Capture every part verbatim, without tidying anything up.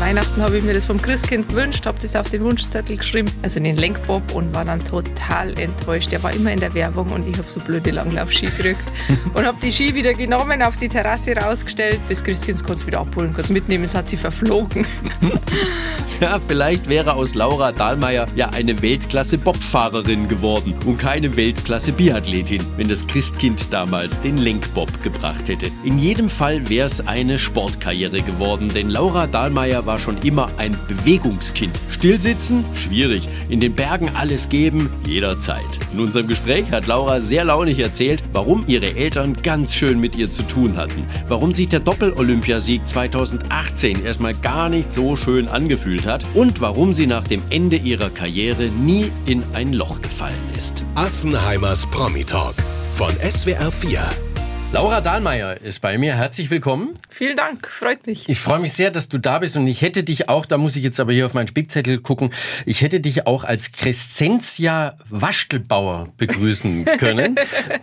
Weihnachten habe ich mir das vom Christkind gewünscht, habe das auf den Wunschzettel geschrieben, also den Lenkbob, und war dann total enttäuscht. Der war immer in der Werbung und ich habe so blöde Langlaufski gekriegt und habe die Ski wieder genommen, auf die Terrasse rausgestellt. Das Christkind konnte es wieder abholen, konnte es mitnehmen, es hat sie verflogen. Ja, vielleicht wäre aus Laura Dahlmeier ja eine Weltklasse-Bobfahrerin geworden und keine Weltklasse-Biathletin, wenn das Christkind damals den Lenkbob gebracht hätte. In jedem Fall wäre es eine Sportkarriere geworden, denn Laura Dahlmeier war schon immer ein Bewegungskind. Stillsitzen? Schwierig. In den Bergen alles geben? Jederzeit. In unserem Gespräch hat Laura sehr launig erzählt, warum ihre Eltern ganz schön mit ihr zu tun hatten. Warum sich der Doppel-Olympiasieg zweitausendachtzehn erstmal gar nicht so schön angefühlt hat und warum sie nach dem Ende ihrer Karriere nie in ein Loch gefallen ist. Assenheimers Promi-Talk von S W R vier. Laura Dahlmeier ist bei mir. Herzlich willkommen. Vielen Dank, freut mich. Ich freue mich sehr, dass du da bist und ich hätte dich auch, da muss ich jetzt aber hier auf meinen Spickzettel gucken, ich hätte dich auch als Crescentia Waschtelbauer begrüßen können.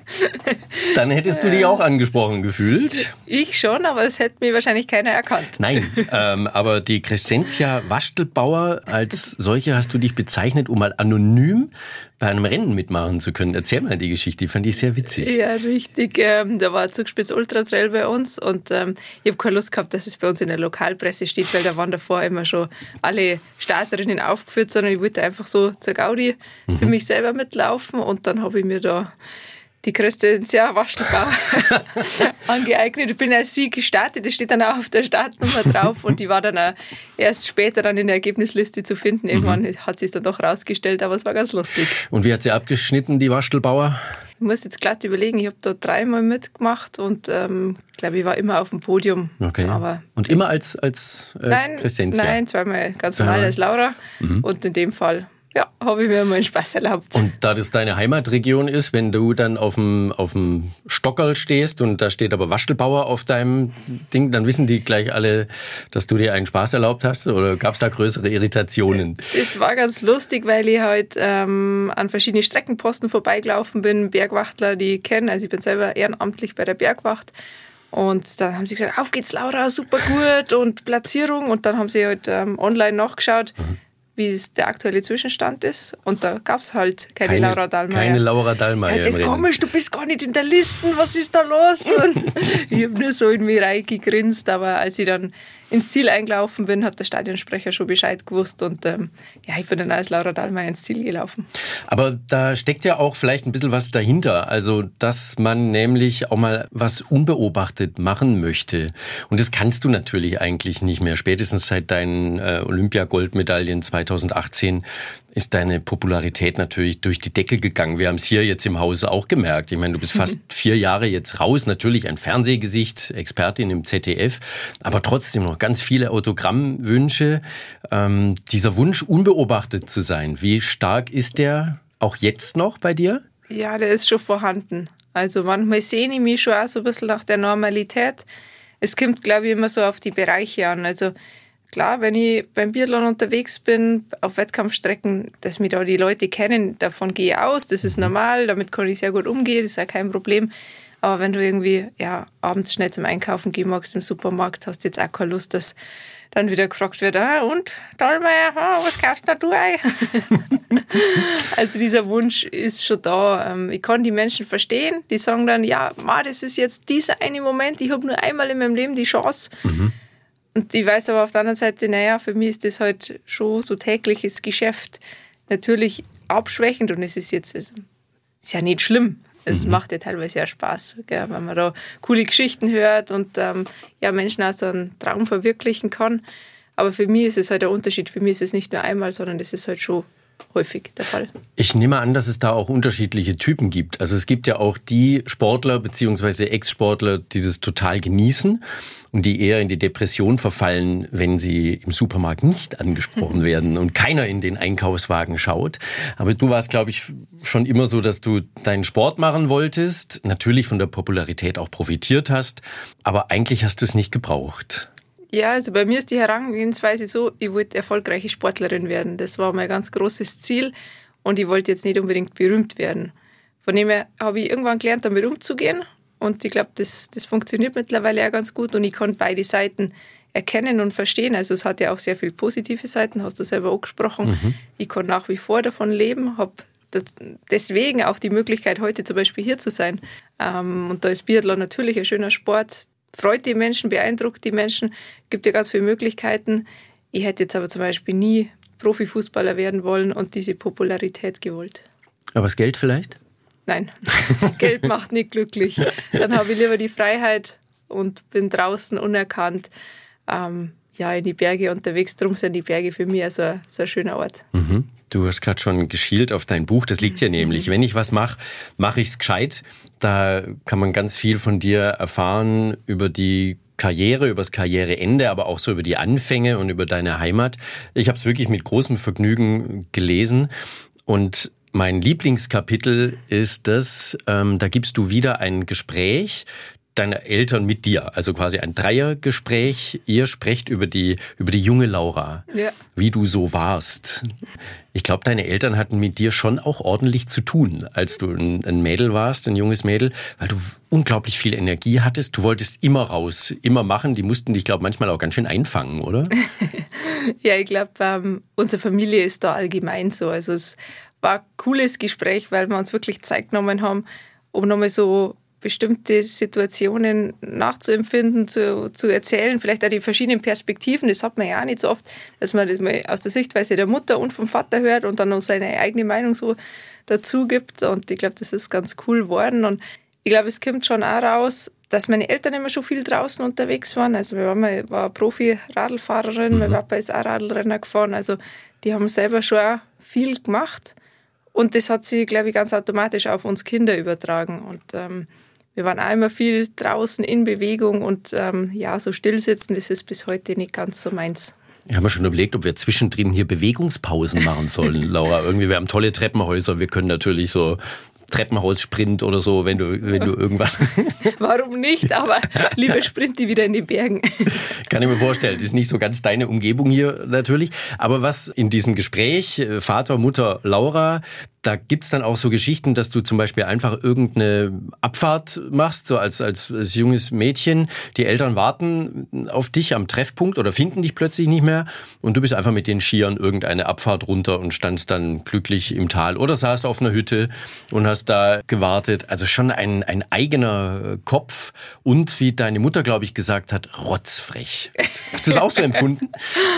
Dann hättest du dich auch angesprochen gefühlt. Ich schon, aber das hätte mir wahrscheinlich keiner erkannt. Nein, ähm, aber die Crescentia Waschtelbauer als solche hast du dich bezeichnet, um mal anonym bei einem Rennen mitmachen zu können. Erzähl mal die Geschichte, die fand ich sehr witzig. Ja, richtig. Ähm, da war Zugspitz Ultra Trail bei uns und ähm, ich habe keine Lust gehabt, dass es bei uns in der Lokalpresse steht, weil da waren davor immer schon alle Starterinnen aufgeführt, sondern ich wollte einfach so zur Gaudi mhm. für mich selber mitlaufen und dann habe ich mir da die Crescentia Waschtelbauer angeeignet. Ich bin als sie gestartet, das steht dann auch auf der Startnummer drauf und die war dann auch erst später dann in der Ergebnisliste zu finden. Irgendwann mhm. hat sie es dann doch rausgestellt, aber es war ganz lustig. Und wie hat sie abgeschnitten, die Waschtelbauer? Ich muss jetzt glatt überlegen, ich habe da dreimal mitgemacht und ähm, glaube ich war immer auf dem Podium. Okay. Aber und immer als, als äh, nein, Crescentia? Nein, zweimal ganz normal als Laura mhm. und in dem Fall ja, habe ich mir mal einen Spaß erlaubt. Und da das deine Heimatregion ist, wenn du dann auf dem, auf dem Stockerl stehst und da steht aber Waschtelbauer auf deinem Ding, dann wissen die gleich alle, dass du dir einen Spaß erlaubt hast? Oder gab es da größere Irritationen? Es war ganz lustig, weil ich halt ähm, an verschiedenen Streckenposten vorbeigelaufen bin, Bergwachtler, die ich kenne. Also ich bin selber ehrenamtlich bei der Bergwacht. Und dann haben sie gesagt, auf geht's Laura, super gut und Platzierung. Und dann haben sie halt ähm, online nachgeschaut, mhm. wie es der aktuelle Zwischenstand ist. Und da gab es halt keine, keine Laura Dahlmeier. Keine Laura Dahlmeier. Ja, komisch, du bist gar nicht in der Liste, was ist da los? Und ich habe nur so in mich reingegrinst, aber als ich dann ins Ziel eingelaufen bin, hat der Stadionsprecher schon Bescheid gewusst und ähm, ja, ich bin dann als Laura Dahlmeier ins Ziel gelaufen. Aber da steckt ja auch vielleicht ein bisschen was dahinter, also dass man nämlich auch mal was unbeobachtet machen möchte. Und das kannst du natürlich eigentlich nicht mehr. Spätestens seit deinen äh, Olympia-Goldmedaillen zweitausendachtzehn ist deine Popularität natürlich durch die Decke gegangen. Wir haben es hier jetzt im Hause auch gemerkt. Ich meine, du bist fast vier Jahre jetzt raus, natürlich ein Fernsehgesicht, Expertin im Z D F, aber trotzdem noch ganz viele Autogrammwünsche. Ähm, dieser Wunsch, unbeobachtet zu sein, wie stark ist der auch jetzt noch bei dir? Ja, der ist schon vorhanden. Also manchmal sehne ich mich schon auch so ein bisschen nach der Normalität. Es kommt, glaube ich, immer so auf die Bereiche an. Also klar, wenn ich beim Biathlon unterwegs bin, auf Wettkampfstrecken, dass mich da die Leute kennen, davon gehe ich aus, das ist normal, damit kann ich sehr gut umgehen, das ist ja kein Problem. Aber wenn du irgendwie ja, abends schnell zum Einkaufen gehen magst im Supermarkt, hast du jetzt auch keine Lust, dass dann wieder gefragt wird, ah, und, Dahlmeier, ah, was kaufst du ein? Also dieser Wunsch ist schon da. Ich kann die Menschen verstehen, die sagen dann, ja, ma, das ist jetzt dieser eine Moment, ich habe nur einmal in meinem Leben die Chance. Mhm. Und ich weiß aber auf der anderen Seite, naja, für mich ist das halt schon so tägliches Geschäft natürlich abschwächend und es ist jetzt, also, ist ja nicht schlimm. Es mhm. macht ja teilweise ja Spaß, gell, wenn man da coole Geschichten hört und ähm, ja, Menschen auch so einen Traum verwirklichen kann. Aber für mich ist es halt der Unterschied. Für mich ist es nicht nur einmal, sondern das ist halt schon häufig der Fall. Ich nehme an, dass es da auch unterschiedliche Typen gibt. Also es gibt ja auch die Sportler bzw. Ex-Sportler, die das total genießen und die eher in die Depression verfallen, wenn sie im Supermarkt nicht angesprochen werden und keiner in den Einkaufswagen schaut. Aber du warst, glaube ich, schon immer so, dass du deinen Sport machen wolltest, natürlich von der Popularität auch profitiert hast, aber eigentlich hast du es nicht gebraucht. Ja, also bei mir ist die Herangehensweise so, ich wollte erfolgreiche Sportlerin werden. Das war mein ganz großes Ziel und ich wollte jetzt nicht unbedingt berühmt werden. Von dem her habe ich irgendwann gelernt, damit umzugehen und ich glaube, das, das funktioniert mittlerweile auch ganz gut und ich konnte beide Seiten erkennen und verstehen. Also es hat ja auch sehr viele positive Seiten, hast du selber auch gesprochen. Mhm. Ich kann nach wie vor davon leben, habe deswegen auch die Möglichkeit, heute zum Beispiel hier zu sein. Und da ist Biathlon natürlich ein schöner Sport, freut die Menschen, beeindruckt die Menschen, gibt ja ganz viele Möglichkeiten. Ich hätte jetzt aber zum Beispiel nie Profifußballer werden wollen und diese Popularität gewollt. Aber das Geld vielleicht? Nein, Geld macht nicht glücklich. Dann habe ich lieber die Freiheit und bin draußen unerkannt, ähm, ja, in die Berge unterwegs. Darum sind die Berge für mich so ein, so ein schöner Ort. Mhm. Du hast gerade schon geschielt auf dein Buch. Das liegt ja nämlich. Wenn ich was mache, mache ich es gescheit. Da kann man ganz viel von dir erfahren über die Karriere, über das Karriereende, aber auch so über die Anfänge und über deine Heimat. Ich habe es wirklich mit großem Vergnügen gelesen. Und mein Lieblingskapitel ist das, ähm, da gibst du wieder ein Gespräch deiner Eltern mit dir, also quasi ein Dreiergespräch. Ihr sprecht über die über die junge Laura, ja. Wie du so warst. Ich glaube, deine Eltern hatten mit dir schon auch ordentlich zu tun, als du ein, ein Mädel warst, ein junges Mädel, weil du unglaublich viel Energie hattest. Du wolltest immer raus, immer machen. Die mussten dich, glaube ich, manchmal auch ganz schön einfangen, oder? Ja, ich glaube, ähm, unsere Familie ist da allgemein so. Also es war ein cooles Gespräch, weil wir uns wirklich Zeit genommen haben, um nochmal so bestimmte Situationen nachzuempfinden, zu, zu erzählen, vielleicht auch die verschiedenen Perspektiven. Das hat man ja auch nicht so oft, dass man das mal aus der Sichtweise der Mutter und vom Vater hört und dann noch seine eigene Meinung so dazu gibt. Und ich glaube, das ist ganz cool geworden. Und ich glaube, es kommt schon auch raus, dass meine Eltern immer schon viel draußen unterwegs waren. Also meine Mama war Profi-Radlfahrerin, mhm. mein Papa ist auch Radlrenner gefahren. Also die haben selber schon auch viel gemacht. Und das hat sich, glaube ich, ganz automatisch auf uns Kinder übertragen. Und ähm, wir waren auch immer viel draußen in Bewegung und ähm, ja, so stillsitzen, das ist bis heute nicht ganz so meins. Ich habe mir schon überlegt, ob wir zwischendrin hier Bewegungspausen machen sollen, Laura. Irgendwie, wir haben tolle Treppenhäuser, wir können natürlich so Treppenhaussprint oder so, wenn du, wenn du irgendwann... Warum nicht, aber lieber sprint die wieder in die Bergen. Kann ich mir vorstellen, ist nicht so ganz deine Umgebung hier natürlich. Aber was in diesem Gespräch, Vater, Mutter, Laura, da gibt's dann auch so Geschichten, dass du zum Beispiel einfach irgendeine Abfahrt machst, so als, als, als junges Mädchen. Die Eltern warten auf dich am Treffpunkt oder finden dich plötzlich nicht mehr und du bist einfach mit den Skiern irgendeine Abfahrt runter und standst dann glücklich im Tal oder saßt auf einer Hütte und hast da gewartet. Also schon ein, ein eigener Kopf und wie deine Mutter, glaube ich, gesagt hat, rotzfrech. Hast, hast du das auch so empfunden?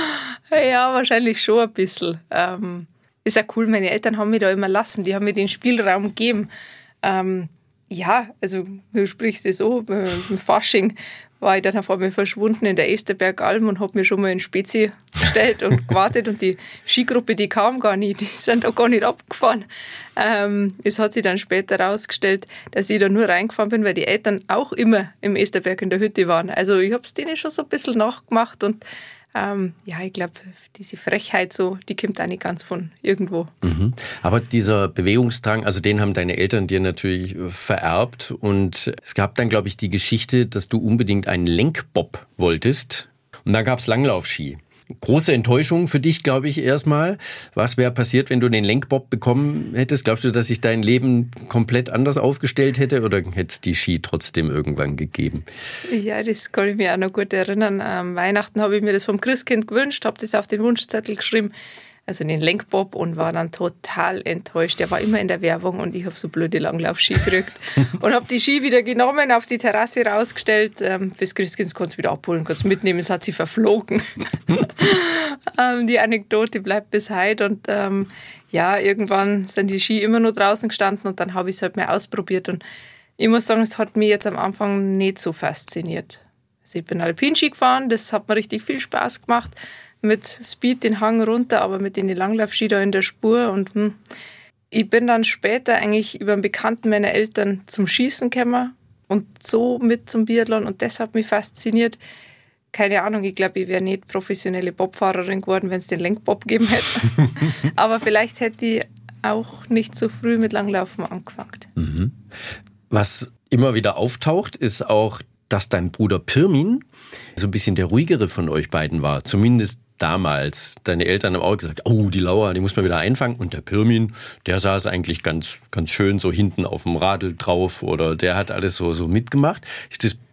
Ja, wahrscheinlich schon ein bisschen. Ähm Ist ja cool, meine Eltern haben mich da immer lassen, die haben mir den Spielraum gegeben. Ähm, ja, also du sprichst es so, im Fasching war ich dann auf einmal verschwunden in der Esterbergalm und habe mir schon mal in Spezi gestellt und gewartet und die Skigruppe, die kam gar nicht, die sind da gar nicht abgefahren. Ähm, es hat sich dann später herausgestellt, dass ich da nur reingefahren bin, weil die Eltern auch immer im Esterberg in der Hütte waren. Also ich habe es denen schon so ein bisschen nachgemacht und Ähm, ja, ich glaube, diese Frechheit so, die kommt auch nicht ganz von irgendwo. Mhm. Aber dieser Bewegungsdrang, also den haben deine Eltern dir natürlich vererbt und es gab dann, glaube ich, die Geschichte, dass du unbedingt einen Lenkbob wolltest und dann gab es Langlaufski. Große Enttäuschung für dich, glaube ich, erstmal. Was wäre passiert, wenn du den Lenkbob bekommen hättest? Glaubst du, dass sich dein Leben komplett anders aufgestellt hätte oder hätte es die Ski trotzdem irgendwann gegeben? Ja, das kann ich mich auch noch gut erinnern. Am Weihnachten habe ich mir das vom Christkind gewünscht, habe das auf den Wunschzettel geschrieben, also den Lenkbob, und war dann total enttäuscht. Der war immer in der Werbung und ich habe so blöde Langlaufski gekriegt und habe die Ski wieder genommen, auf die Terrasse rausgestellt. Ähm, fürs Christkind kannst du wieder abholen, kannst mitnehmen, es hat sie verflogen. ähm, die Anekdote bleibt bis heute und ähm, ja, irgendwann sind die Ski immer nur draußen gestanden und dann habe ich es halt mal ausprobiert und ich muss sagen, es hat mich jetzt am Anfang nicht so fasziniert. Also ich bin Alpinski gefahren, das hat mir richtig viel Spaß gemacht, mit Speed den Hang runter, aber mit den Langlaufski da in der Spur. Und hm, ich bin dann später eigentlich über einen Bekannten meiner Eltern zum Schießen gekommen und so mit zum Biathlon und das hat mich fasziniert. Keine Ahnung, ich glaube, ich wäre nicht professionelle Bobfahrerin geworden, wenn es den Lenkbob gegeben hätte. Aber vielleicht hätte ich auch nicht so früh mit Langlaufen angefangen. Mhm. Was immer wieder auftaucht, ist auch, dass dein Bruder Pirmin so ein bisschen der ruhigere von euch beiden war. Zumindest damals. Deine Eltern haben auch gesagt, oh, die Laura, die muss man wieder einfangen. Und der Pirmin, der saß eigentlich ganz, ganz schön so hinten auf dem Radl drauf oder der hat alles so, so mitgemacht. Ist das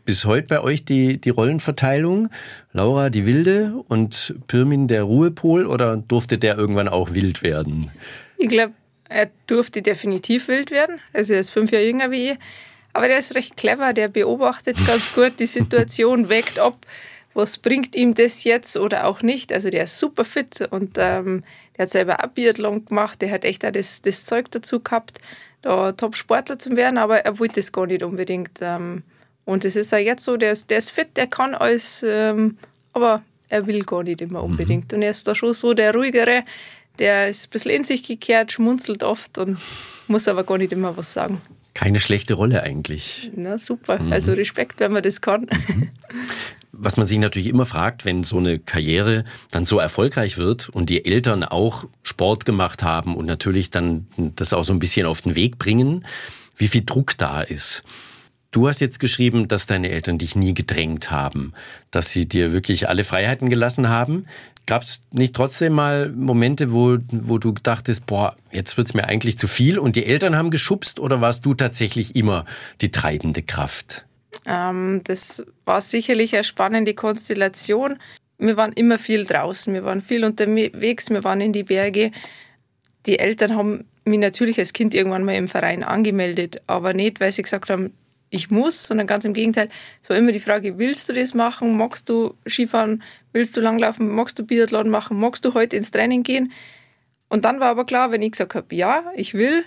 bis heute bei euch die, die Rollenverteilung? Laura die Wilde und Pirmin der Ruhepol, oder durfte der irgendwann auch wild werden? Ich glaube, er durfte definitiv wild werden. Also er ist fünf Jahre jünger wie ich. Aber der ist recht clever, der beobachtet ganz gut die Situation, wägt ab, was bringt ihm das jetzt oder auch nicht. Also der ist super fit und ähm, der hat selber auch Biathlon gemacht, der hat echt auch das, das Zeug dazu gehabt, da Top-Sportler zu werden, aber er wollte das gar nicht unbedingt. Ähm, und es ist auch jetzt so, der ist, der ist fit, der kann alles, ähm, aber er will gar nicht immer unbedingt. Und er ist da schon so der Ruhigere, der ist ein bisschen in sich gekehrt, schmunzelt oft und muss aber gar nicht immer was sagen. Keine schlechte Rolle eigentlich. Na super, mhm. Also Respekt, wenn man das kann. Mhm. Was man sich natürlich immer fragt, wenn so eine Karriere dann so erfolgreich wird und die Eltern auch Sport gemacht haben und natürlich dann das auch so ein bisschen auf den Weg bringen, wie viel Druck da ist. Du hast jetzt geschrieben, dass deine Eltern dich nie gedrängt haben, dass sie dir wirklich alle Freiheiten gelassen haben. Gab es nicht trotzdem mal Momente, wo, wo du dachtest, boah, jetzt wird's mir eigentlich zu viel und die Eltern haben geschubst, oder warst du tatsächlich immer die treibende Kraft? Ähm, das war sicherlich eine spannende Konstellation. Wir waren immer viel draußen, wir waren viel unterwegs, wir waren in die Berge. Die Eltern haben mich natürlich als Kind irgendwann mal im Verein angemeldet, aber nicht, weil sie gesagt haben, ich muss, sondern ganz im Gegenteil. Es war immer die Frage, willst du das machen? Magst du Skifahren? Willst du Langlaufen? Magst du Biathlon machen? Magst du heute ins Training gehen? Und dann war aber klar, wenn ich gesagt habe, ja, ich will,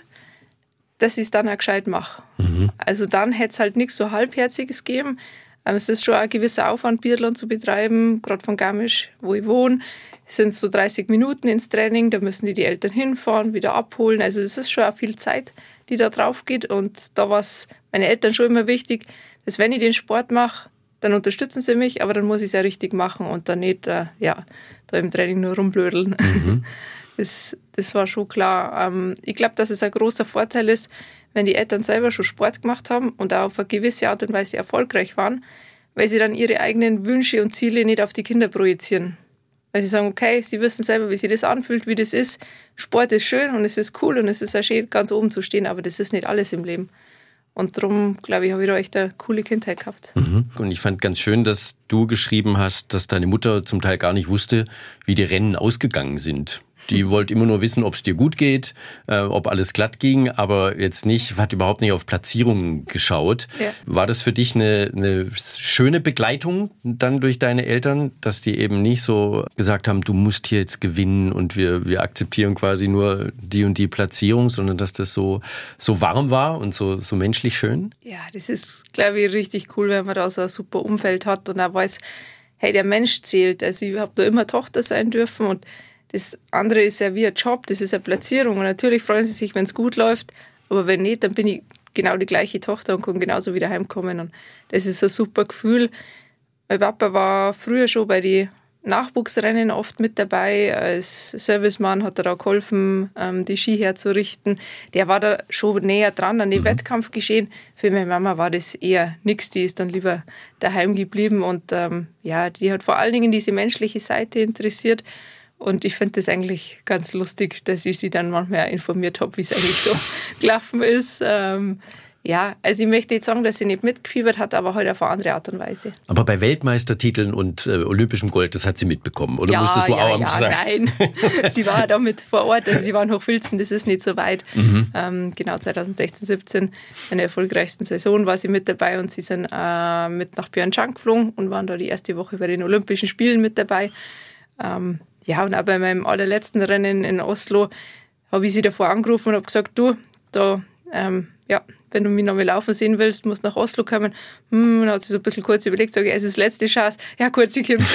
dass ich es dann auch gescheit mache. Mhm. Also dann hätte es halt nichts so Halbherziges gegeben. Es ist schon ein gewisser Aufwand, Biathlon zu betreiben, gerade von Garmisch, wo ich wohne. Es sind so dreißig Minuten ins Training, da müssen die die Eltern hinfahren, wieder abholen. Also es ist schon auch viel Zeit, die da drauf geht. Und da war es meine Eltern schon immer wichtig, dass wenn ich den Sport mache, dann unterstützen sie mich, aber dann muss ich es ja richtig machen und dann nicht äh, ja, da im Training nur rumblödeln. Mhm. Das, das war schon klar. Ähm, ich glaube, dass es ein großer Vorteil ist, wenn die Eltern selber schon Sport gemacht haben und auch auf eine gewisse Art und Weise erfolgreich waren, weil sie dann ihre eigenen Wünsche und Ziele nicht auf die Kinder projizieren. Weil sie sagen, okay, sie wissen selber, wie sich das anfühlt, wie das ist. Sport ist schön und es ist cool und es ist auch schön, ganz oben zu stehen, aber das ist nicht alles im Leben. Und darum, glaube ich, habe ich da echt eine coole Kindheit gehabt. Mhm. Und ich fand ganz schön, dass du geschrieben hast, dass deine Mutter zum Teil gar nicht wusste, wie die Rennen ausgegangen sind. Die wollte immer nur wissen, ob es dir gut geht, äh, ob alles glatt ging, aber jetzt nicht, hat überhaupt nicht auf Platzierungen geschaut. Ja. War das für dich eine, eine schöne Begleitung dann durch deine Eltern, dass die eben nicht so gesagt haben, du musst hier jetzt gewinnen und wir, wir akzeptieren quasi nur die und die Platzierung, sondern dass das so, so warm war und so, so menschlich schön? Ja, das ist, glaube ich, richtig cool, wenn man da so ein super Umfeld hat und auch weiß, hey, der Mensch zählt. Also ich habe da immer Tochter sein dürfen und das andere ist ja wie ein Job, das ist eine Platzierung. Und natürlich freuen sie sich, wenn es gut läuft. Aber wenn nicht, dann bin ich genau die gleiche Tochter und kann genauso wieder heimkommen. Und das ist ein super Gefühl. Mein Papa war früher schon bei den Nachwuchsrennen oft mit dabei. Als Servicemann hat er da geholfen, die Ski herzurichten. Der war da schon näher dran an dem mhm. Wettkampfgeschehen. Für meine Mama war das eher nichts. Die ist dann lieber daheim geblieben. Und ähm, ja, die hat vor allen Dingen diese menschliche Seite interessiert. Und ich finde das eigentlich ganz lustig, dass ich sie dann manchmal informiert habe, wie es eigentlich so gelaufen ist. Ähm, ja, also ich möchte nicht sagen, dass sie nicht mitgefiebert hat, aber halt auf eine andere Art und Weise. Aber bei Weltmeistertiteln und äh, olympischem Gold, das hat sie mitbekommen, oder ja, musstest du ja, auch am ja, sagen? Nein, sie war damit vor Ort, also sie war in Hochfilzen, das ist nicht so weit. Mhm. Ähm, genau, zwanzig sechzehn, siebzehn, in der erfolgreichsten Saison war sie mit dabei und sie sind äh, mit nach Pyeongchang geflogen und waren da die erste Woche bei den Olympischen Spielen mit dabei. Ähm, Ja, und auch bei meinem allerletzten Rennen in Oslo habe ich sie davor angerufen und habe gesagt, du, da, ähm, ja, wenn du mich noch mal laufen sehen willst, musst du nach Oslo kommen. Hm, dann hat sie so ein bisschen kurz überlegt, sage ich, es ist die letzte Chance. Ja, kurz, sie kommt.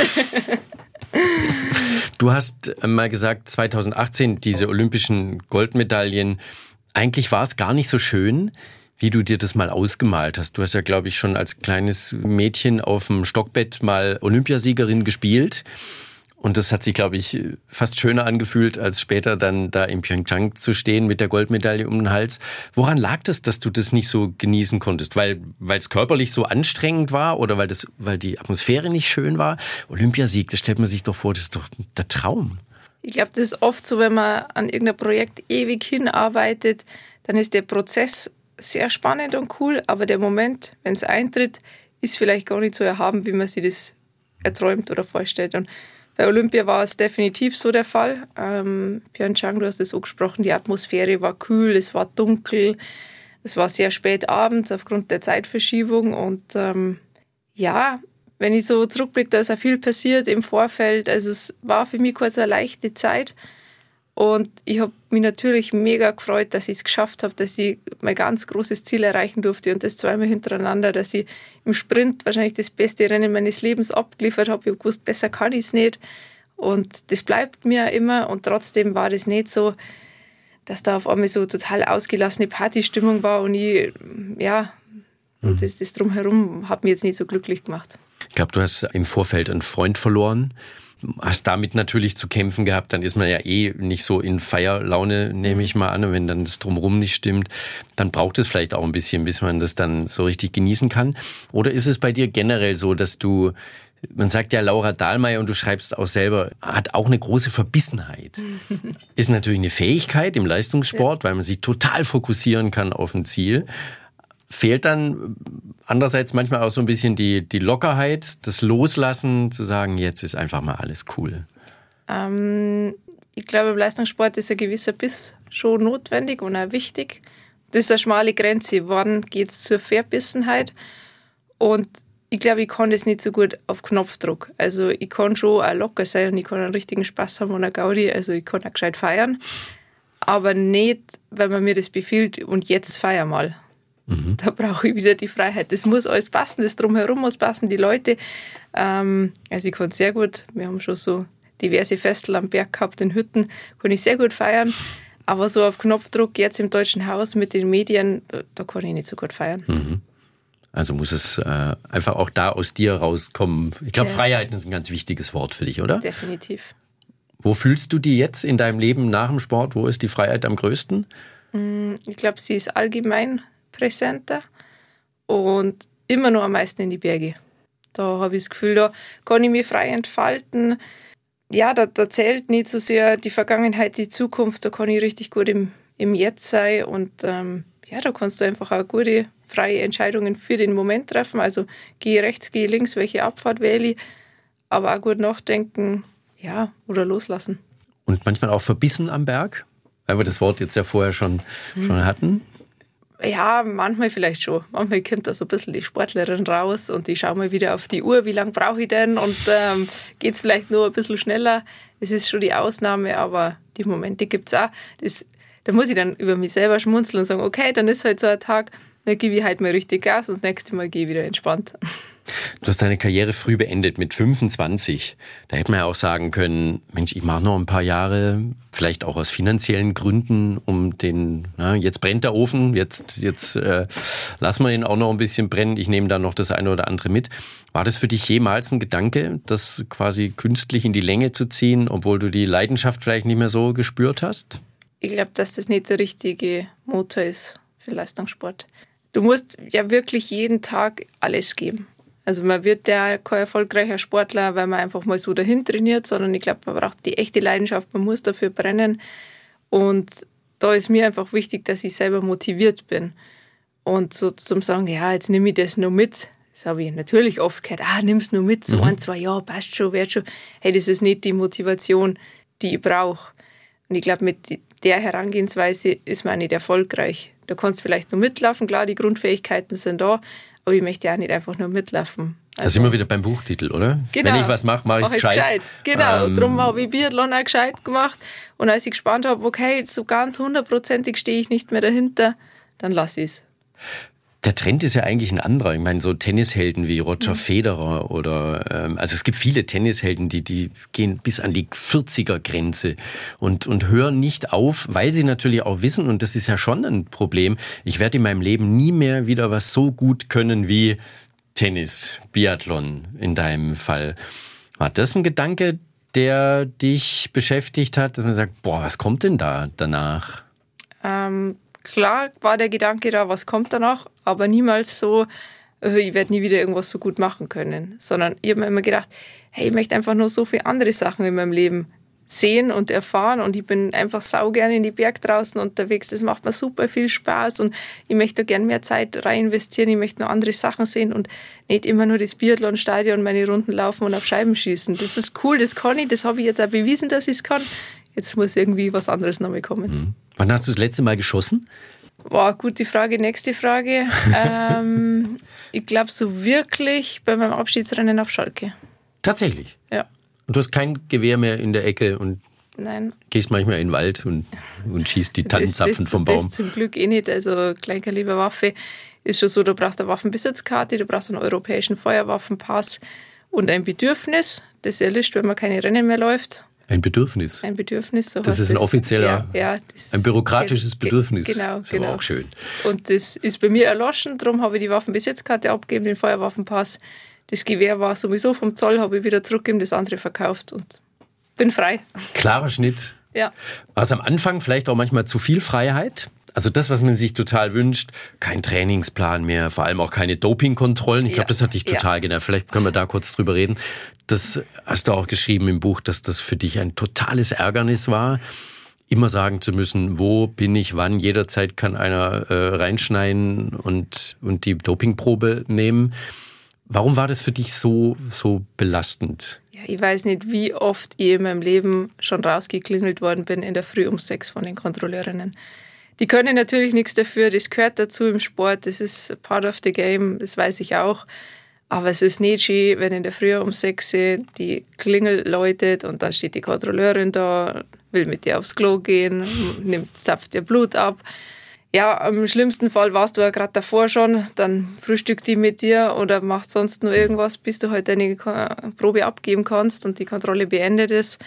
Du hast mal gesagt, zwanzig achtzehn, diese olympischen Goldmedaillen, eigentlich war es gar nicht so schön, wie du dir das mal ausgemalt hast. Du hast ja, glaube ich, schon als kleines Mädchen auf dem Stockbett mal Olympiasiegerin gespielt. Und das hat sich, glaube ich, fast schöner angefühlt, als später dann da in Pyeongchang zu stehen mit der Goldmedaille um den Hals. Woran lag das, dass du das nicht so genießen konntest? Weil weil es körperlich so anstrengend war oder weil das, weil die Atmosphäre nicht schön war? Olympiasieg, das stellt man sich doch vor, das ist doch der Traum. Ich glaube, das ist oft so, wenn man an irgendein Projekt ewig hinarbeitet, dann ist der Prozess sehr spannend und cool, aber der Moment, wenn es eintritt, ist vielleicht gar nicht so erhaben, wie man sich das erträumt oder vorstellt. Und bei Olympia war es definitiv so der Fall. Ähm, Pyeongchang, du hast es angesprochen, die Atmosphäre war kühl, es war dunkel, es war sehr spät abends aufgrund der Zeitverschiebung und ähm, ja, wenn ich so zurückblicke, da ist auch viel passiert im Vorfeld. Also es war für mich kurz so eine leichte Zeit. Und ich habe mich natürlich mega gefreut, dass ich es geschafft habe, dass ich mein ganz großes Ziel erreichen durfte und das zweimal hintereinander, dass ich im Sprint wahrscheinlich das beste Rennen meines Lebens abgeliefert habe. Ich habe gewusst, besser kann ich es nicht. Und das bleibt mir immer. Und trotzdem war das nicht so, dass da auf einmal so total ausgelassene Partystimmung war und ich, ja, mhm. das, das Drumherum hat mich jetzt nicht so glücklich gemacht. Ich glaube, du hast im Vorfeld einen Freund verloren, hast damit natürlich zu kämpfen gehabt, dann ist man ja eh nicht so in Feierlaune, nehme ich mal an, und wenn dann das Drumherum nicht stimmt, dann braucht es vielleicht auch ein bisschen, bis man das dann so richtig genießen kann. Oder ist es bei dir generell so, dass du, man sagt ja Laura Dahlmeier und du schreibst auch selber, hat auch eine große Verbissenheit. Ist natürlich eine Fähigkeit im Leistungssport, ja, weil man sich total fokussieren kann auf ein Ziel. Fehlt dann andererseits manchmal auch so ein bisschen die, die Lockerheit, das Loslassen, zu sagen, jetzt ist einfach mal alles cool? Ähm, ich glaube, im Leistungssport ist ein gewisser Biss schon notwendig und auch wichtig. Das ist eine schmale Grenze. Wann geht es zur Verbissenheit? Und ich glaube, ich kann das nicht so gut auf Knopfdruck. Also ich kann schon auch locker sein und ich kann einen richtigen Spaß haben und eine Gaudi. Also ich kann auch gescheit feiern. Aber nicht, weil man mir das befiehlt und jetzt feier mal. Mhm. Da brauche ich wieder die Freiheit. Das muss alles passen, das Drumherum muss passen, die Leute. Ähm, also ich kann sehr gut, wir haben schon so diverse Festel am Berg gehabt, in Hütten, kann ich sehr gut feiern. Aber so auf Knopfdruck, jetzt im Deutschen Haus mit den Medien, da kann ich nicht so gut feiern. Mhm. Also muss es äh, einfach auch da aus dir rauskommen. Ich glaube, ja. Freiheit ist ein ganz wichtiges Wort für dich, oder? Definitiv. Wo fühlst du die jetzt in deinem Leben nach dem Sport? Wo ist die Freiheit am größten? Ich glaube, sie ist allgemein präsenter und immer nur am meisten in die Berge. Da habe ich das Gefühl, da kann ich mich frei entfalten. Ja, da, da zählt nicht so sehr die Vergangenheit, die Zukunft. Da kann ich richtig gut im, im Jetzt sein und ähm, ja, da kannst du einfach auch gute, freie Entscheidungen für den Moment treffen. Also gehe rechts, gehe links, welche Abfahrt wähle ich, aber auch gut nachdenken, ja, oder loslassen. Und manchmal auch verbissen am Berg, weil wir das Wort jetzt ja vorher schon, hm. schon hatten. Ja, manchmal vielleicht schon. Manchmal kommt da so ein bisschen die Sportlerin raus und ich schaue mal wieder auf die Uhr, wie lange brauche ich denn und ähm, geht es vielleicht nur ein bisschen schneller. Das ist schon die Ausnahme, aber die Momente gibt es auch. Das, da muss ich dann über mich selber schmunzeln und sagen, okay, dann ist halt so ein Tag, dann gebe ich halt mal richtig Gas und das nächste Mal gehe ich wieder entspannt. Du hast deine Karriere früh beendet, mit fünfundzwanzig. Da hätte man ja auch sagen können, Mensch, ich mache noch ein paar Jahre, vielleicht auch aus finanziellen Gründen, um den, na, jetzt brennt der Ofen, jetzt, jetzt äh, lassen wir ihn auch noch ein bisschen brennen, ich nehme da noch das eine oder andere mit. War das für dich jemals ein Gedanke, das quasi künstlich in die Länge zu ziehen, obwohl du die Leidenschaft vielleicht nicht mehr so gespürt hast? Ich glaube, dass das nicht der richtige Motor ist für Leistungssport. Du musst ja wirklich jeden Tag alles geben. Also man wird ja kein erfolgreicher Sportler, weil man einfach mal so dahin trainiert, sondern ich glaube, man braucht die echte Leidenschaft, man muss dafür brennen. Und da ist mir einfach wichtig, dass ich selber motiviert bin. Und so zum Sagen, ja, jetzt nehme ich das nur mit. Das habe ich natürlich oft gehört, ah, nimm's nur mit, so mhm. ein, zwei Jahre, passt schon, wird schon. Hey, das ist nicht die Motivation, die ich brauche. Und ich glaube, mit der Herangehensweise ist man auch nicht erfolgreich. Du kannst vielleicht nur mitlaufen, klar, die Grundfähigkeiten sind da, aber ich möchte auch nicht einfach nur mitlaufen. Also, da sind wir wieder beim Buchtitel, oder? Genau. Wenn ich was mache, mache ich es gescheit. gescheit. Genau, ähm, darum habe ich Biathlon auch gescheit gemacht. Und als ich gespannt habe, okay, so ganz hundertprozentig stehe ich nicht mehr dahinter, dann lasse ich es. Der Trend ist ja eigentlich ein anderer. Ich meine, so Tennishelden wie Roger mhm. Federer oder, ähm, also es gibt viele Tennishelden, die, die gehen bis an die vierziger-Grenze und, und hören nicht auf, weil sie natürlich auch wissen, und das ist ja schon ein Problem, ich werde in meinem Leben nie mehr wieder was so gut können wie Tennis, Biathlon in deinem Fall. War das ein Gedanke, der dich beschäftigt hat, dass man sagt, boah, was kommt denn da danach? Ähm, klar war der Gedanke da, was kommt danach, aber niemals so, ich werde nie wieder irgendwas so gut machen können, sondern ich habe mir immer gedacht, hey, ich möchte einfach nur so viele andere Sachen in meinem Leben sehen und erfahren und ich bin einfach sau gerne in die Berg draußen unterwegs. Das macht mir super viel Spaß und ich möchte da gerne mehr Zeit rein investieren. Ich möchte noch andere Sachen sehen und nicht immer nur das Biathlon-Stadion, meine Runden laufen und auf Scheiben schießen. Das ist cool, das kann ich, das habe ich jetzt auch bewiesen, dass ich es kann. Jetzt muss irgendwie was anderes noch mal kommen. Mhm. Wann hast du das letzte Mal geschossen? Boah, gute Frage, nächste Frage. ähm, ich glaube so wirklich bei meinem Abschiedsrennen auf Schalke. Tatsächlich? Ja. Und du hast kein Gewehr mehr in der Ecke und Nein. Gehst manchmal in den Wald und, und schießt die Tannenzapfen das, das, vom Baum. Das zum Glück eh nicht. Also Kleinkaliberwaffe ist schon so, du brauchst eine Waffenbesitzkarte, du brauchst einen europäischen Feuerwaffenpass und ein Bedürfnis. Das erlischt, wenn man keine Rennen mehr läuft. Ein Bedürfnis? Ein Bedürfnis. So das ist ein offizieller, ja, ja, das ein bürokratisches ge- Bedürfnis. Genau, ist genau. Aber auch schön. Und das ist bei mir erloschen, darum habe ich die Waffenbesitzkarte abgegeben, den Feuerwaffenpass. Das Gewehr war sowieso vom Zoll, habe ich wieder zurückgegeben, das andere verkauft und bin frei. Klarer Schnitt. Ja. War es am Anfang vielleicht auch manchmal zu viel Freiheit? Also das, was man sich total wünscht, kein Trainingsplan mehr, vor allem auch keine Dopingkontrollen. Ich glaube, ja. das hat dich total ja. genervt. Vielleicht können wir da kurz drüber reden. Das hast du auch geschrieben im Buch, dass das für dich ein totales Ärgernis war, immer sagen zu müssen, wo bin ich, wann, jederzeit kann einer äh, reinschneiden und, und die Dopingprobe nehmen. Warum war das für dich so, so belastend? Ja, ich weiß nicht, wie oft ich in meinem Leben schon rausgeklingelt worden bin in der Früh um sechs von den Kontrolleurinnen. Die können natürlich nichts dafür, das gehört dazu im Sport, das ist part of the game, das weiß ich auch. Aber es ist nicht schön, wenn in der Früh um sechs die Klingel läutet und dann steht die Kontrolleurin da, will mit dir aufs Klo gehen, nimmt, zapft dir Blut ab. Ja, im schlimmsten Fall warst du ja gerade davor schon, dann frühstückt die mit dir oder macht sonst nur irgendwas, bis du halt deine Probe abgeben kannst und die Kontrolle beendet ist.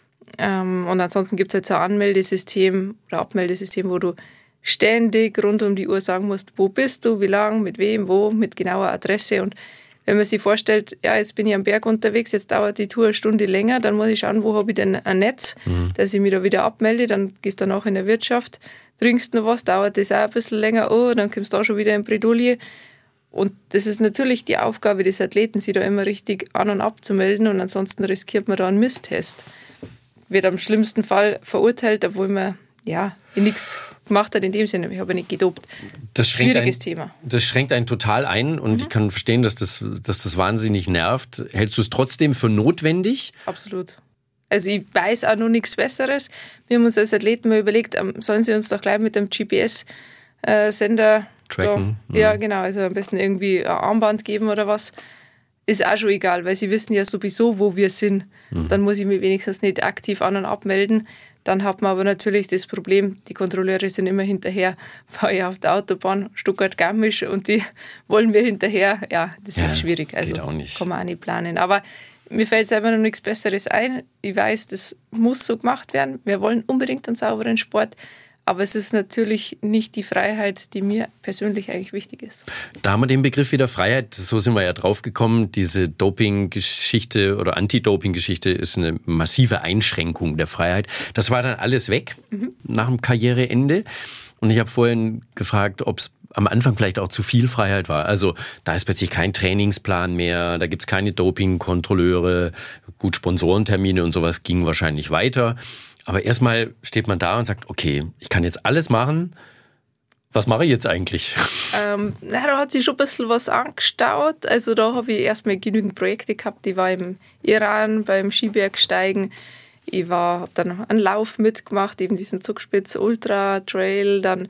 Ähm, und ansonsten gibt es halt so ein Anmeldesystem oder Abmeldesystem, wo du ständig rund um die Uhr sagen musst, wo bist du, wie lang, mit wem, wo, mit genauer Adresse. Und wenn man sich vorstellt, ja, jetzt bin ich am Berg unterwegs, jetzt dauert die Tour eine Stunde länger, dann muss ich schauen, wo habe ich denn ein Netz, mhm. dass ich mich da wieder abmelde, dann gehst du danach in der Wirtschaft, trinkst noch was, dauert das auch ein bisschen länger, oh, dann kommst du da schon wieder in Bredouille. Und das ist natürlich die Aufgabe des Athleten, sich da immer richtig an- und abzumelden und ansonsten riskiert man da einen Misstest. Wird am schlimmsten Fall verurteilt, obwohl man ja nichts gemacht hat in dem Sinne. Ich habe nicht gedopt. Das Schwieriges ein, Thema. Das schränkt einen total ein und mhm. ich kann verstehen, dass das, dass das wahnsinnig nervt. Hältst du es trotzdem für notwendig? Absolut. Also ich weiß auch noch nichts Besseres. Wir haben uns als Athleten mal überlegt, sollen sie uns doch gleich mit dem G P S-Sender tracken. Da, ja, genau. Also am besten irgendwie ein Armband geben oder was. Ist auch schon egal, weil sie wissen ja sowieso, wo wir sind. Mhm. Dann muss ich mich wenigstens nicht aktiv an- und abmelden. Dann hat man aber natürlich das Problem, die Kontrolleure sind immer hinterher, fahre ich auf der Autobahn Stuttgart-Garmisch und die wollen mir hinterher. Ja, das ja, ist schwierig. Also geht auch nicht. Kann man auch nicht planen. Aber mir fällt selber noch nichts Besseres ein. Ich weiß, das muss so gemacht werden. Wir wollen unbedingt einen sauberen Sport. Aber es ist natürlich nicht die Freiheit, die mir persönlich eigentlich wichtig ist. Da haben wir den Begriff wieder Freiheit, so sind wir ja drauf gekommen. Diese Doping-Geschichte oder Anti-Doping-Geschichte ist eine massive Einschränkung der Freiheit. Das war dann alles weg mhm. nach dem Karriereende. Und ich habe vorhin gefragt, ob es am Anfang vielleicht auch zu viel Freiheit war. Also da ist plötzlich kein Trainingsplan mehr, da gibt es keine Doping-Kontrolleure, gut, Sponsorentermine und sowas ging wahrscheinlich weiter. Aber erstmal steht man da und sagt, okay, ich kann jetzt alles machen. Was mache ich jetzt eigentlich? Ähm, na, da hat sich schon ein bisschen was angestaut. Also da habe ich erstmal genügend Projekte gehabt. Ich war im Iran beim Skibergsteigen. Ich habe dann einen Lauf mitgemacht, eben diesen Zugspitz Ultra Trail. Dann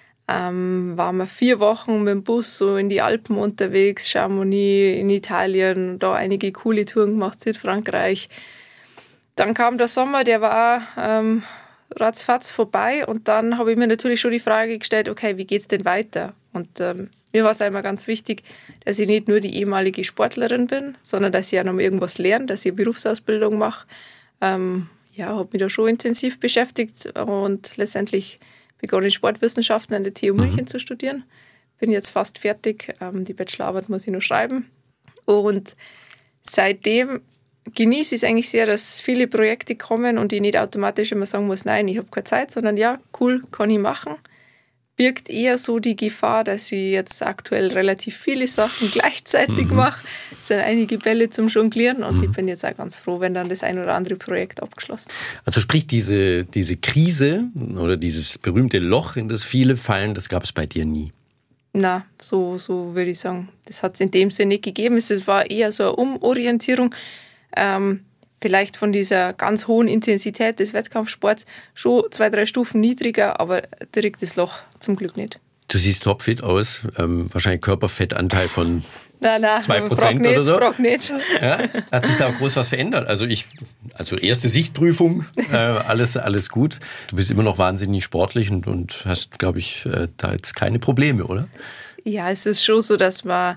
ähm, waren wir vier Wochen mit dem Bus so in die Alpen unterwegs, Chamonix in Italien, da einige coole Touren gemacht, Südfrankreich. Dann kam der Sommer, der war ähm, ratzfatz vorbei und dann habe ich mir natürlich schon die Frage gestellt, okay, wie geht's denn weiter? Und ähm, mir war es einmal ganz wichtig, dass ich nicht nur die ehemalige Sportlerin bin, sondern dass ich auch noch mal irgendwas lerne, dass ich eine Berufsausbildung mache. Ähm, ja, habe mich da schon intensiv beschäftigt und letztendlich begonnen, Sportwissenschaften an der T U München mhm. zu studieren. Bin jetzt fast fertig, ähm, die Bachelorarbeit muss ich noch schreiben. Und seitdem genieße ich es eigentlich sehr, dass viele Projekte kommen und ich nicht automatisch immer sagen muss, nein, ich habe keine Zeit, sondern ja, cool, kann ich machen. birgt eher so die Gefahr, dass ich jetzt aktuell relativ viele Sachen gleichzeitig mhm. mache. Es sind einige Bälle zum Jonglieren und mhm. ich bin jetzt auch ganz froh, wenn dann das ein oder andere Projekt abgeschlossen ist. Also sprich, diese, diese Krise oder dieses berühmte Loch, in das viele fallen, das gab es bei dir nie? Na, so, so würde ich sagen. Das hat es in dem Sinne nicht gegeben. Es war eher so eine Umorientierung. Ähm, vielleicht von dieser ganz hohen Intensität des Wettkampfsports schon zwei, drei Stufen niedriger, aber direkt das Loch zum Glück nicht. Du siehst topfit aus, ähm, wahrscheinlich Körperfettanteil von nein, nein, zwei Prozent nicht, oder so. Frag nicht. Ja, hat sich da groß was verändert? Also ich, also erste Sichtprüfung, äh, alles, alles gut. Du bist immer noch wahnsinnig sportlich und, und hast, glaube ich, äh, da jetzt keine Probleme, oder? Ja, es ist schon so, dass man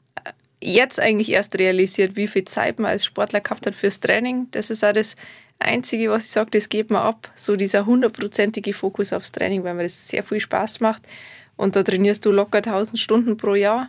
jetzt eigentlich erst realisiert, wie viel Zeit man als Sportler gehabt hat fürs Training. Das ist auch das Einzige, was ich sage, das geht man ab. So dieser hundertprozentige Fokus aufs Training, weil mir das sehr viel Spaß macht. Und da trainierst du locker tausend Stunden pro Jahr.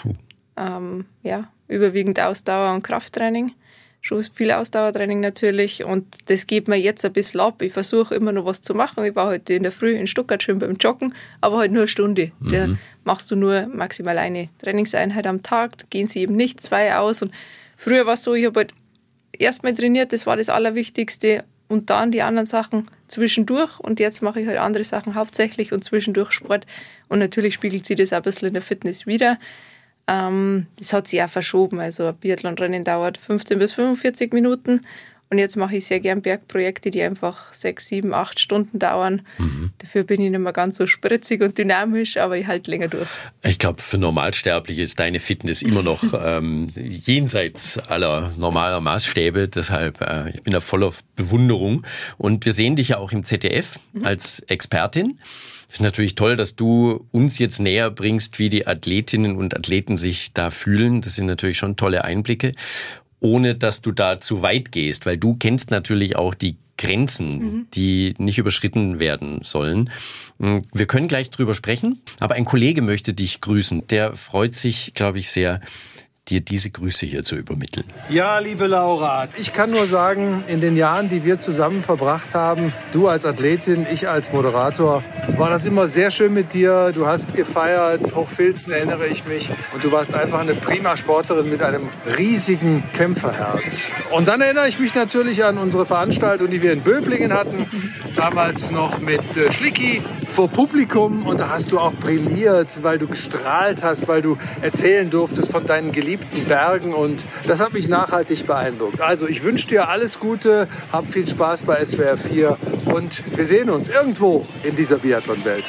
Ähm, ja, überwiegend Ausdauer- und Krafttraining. Schon viel Ausdauertraining natürlich. Und das geht mir jetzt ein bisschen ab. Ich versuche immer noch was zu machen. Ich war heute in der Früh in Stuttgart schön beim Joggen, aber halt nur eine Stunde. Mhm. Da machst du nur maximal eine Trainingseinheit am Tag. Da gehen sie eben nicht zwei aus. Und früher war es so, ich habe halt erstmal trainiert, das war das Allerwichtigste. Und dann die anderen Sachen zwischendurch. Und jetzt mache ich halt andere Sachen hauptsächlich und zwischendurch Sport. Und natürlich spiegelt sich das auch ein bisschen in der Fitness wieder. Ähm, das hat sich auch verschoben. Also ein Biathlonrennen dauert fünfzehn bis fünfundvierzig Minuten. Und jetzt mache ich sehr gern Bergprojekte, die einfach sechs, sieben, acht Stunden dauern. Mhm. Dafür bin ich nicht mehr ganz so spritzig und dynamisch, aber ich halte länger durch. Ich glaube, für Normalsterbliche ist deine Fitness immer noch ähm, jenseits aller normaler Maßstäbe. Deshalb, äh, ich bin da voll auf Bewunderung. Und wir sehen dich ja auch im Z D F mhm. als Expertin. Es ist natürlich toll, dass du uns jetzt näher bringst, wie die Athletinnen und Athleten sich da fühlen. Das sind natürlich schon tolle Einblicke, ohne dass du da zu weit gehst, weil du kennst natürlich auch die Grenzen, mhm. die nicht überschritten werden sollen. Wir können gleich drüber sprechen, aber ein Kollege möchte dich grüßen. Der freut sich, glaube ich, sehr, dir diese Grüße hier zu übermitteln. Ja, liebe Laura, ich kann nur sagen, in den Jahren, die wir zusammen verbracht haben, du als Athletin, ich als Moderator, war das immer sehr schön mit dir. Du hast gefeiert, Hochfilzen erinnere ich mich. Und du warst einfach eine prima Sportlerin mit einem riesigen Kämpferherz. Und dann erinnere ich mich natürlich an unsere Veranstaltung, die wir in Böblingen hatten. Damals noch mit Schlicki vor Publikum. Und da hast du auch brilliert, weil du gestrahlt hast, weil du erzählen durftest von deinen Geliebten. Bergen und das hat mich nachhaltig beeindruckt. Also ich wünsche dir alles Gute, hab viel Spaß bei S W R vier und wir sehen uns irgendwo in dieser Biathlon-Welt.